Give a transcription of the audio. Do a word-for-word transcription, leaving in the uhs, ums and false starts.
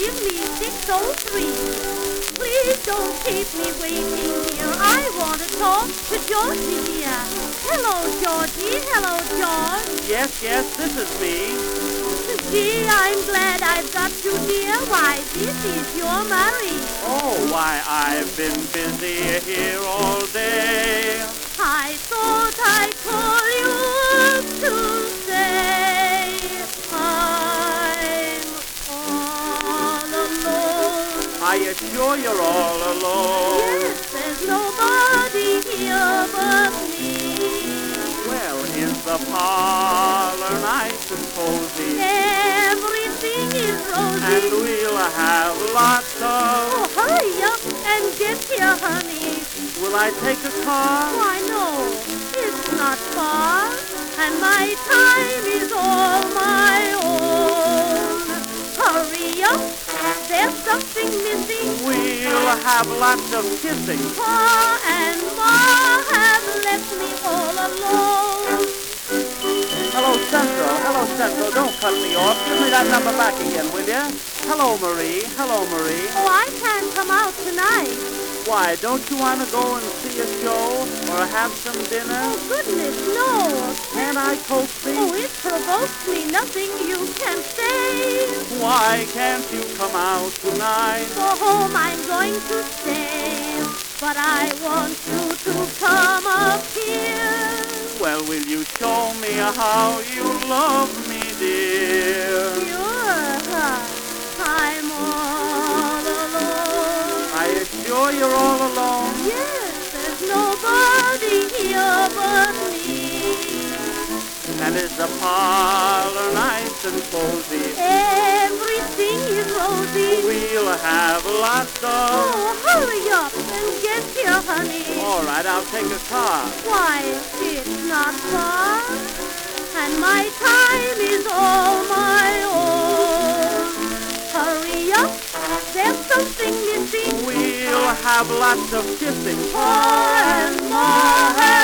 give me six oh three. Please don't keep me waiting here. I want to talk to Georgie dear. Hello, Georgie. Hello, George. Yes, yes, this is me. Gee, I'm glad I've got you here. Why, this is your Murray. Oh, why, I've been busy here all day. I thought I'd call you up to say I'm all alone. Are you sure you're all alone? Yes, there's nobody here but me. Well, is the parlor nice and cozy? Everything is rosy. And we'll have lots of... Oh, hurry up and get here, honey. Will I take a car? Why, no, it's not far, and my time is all my own. Hurry up, there's something missing. We'll have lots of kissing. Pa and Ma have left me all alone. Hello, Central. Hello, Central. Don't cut me off. Give me that number back again, will you? Hello, Marie. Hello, Marie. Oh, I can't come out tonight. Why, don't you want to go and see a show or have some dinner? Oh, goodness, no. Can I coax thee? Oh, it provokes me. Nothing you can say. Why can't you come out tonight? For home I'm going to stay, but I want you to come up here. Well, will you show me how you love me, dear? Sure, I'm all alone. Are you sure you're all alone? Yes, there's nobody here but me. And is the parlor nice and cozy? Everything is rosy. We'll have lots of... Oh, hurry up and get here, honey. All right, I'll take a car. Why, it's not far, and my time is all my own. Hurry up, there's something missing. We'll have lots of kissing. Pa and Ma